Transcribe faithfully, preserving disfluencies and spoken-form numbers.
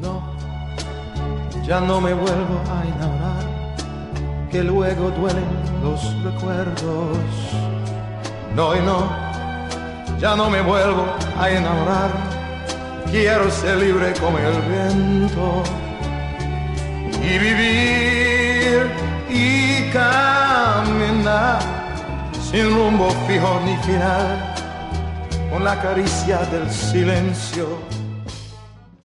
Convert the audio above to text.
No, ya no me vuelvo a enamorar, que luego duelen los recuerdos. No y no, ya no me vuelvo a enamorar, quiero ser libre como el viento y vivir y caminar sin rumbo fijo ni final, con la caricia del silencio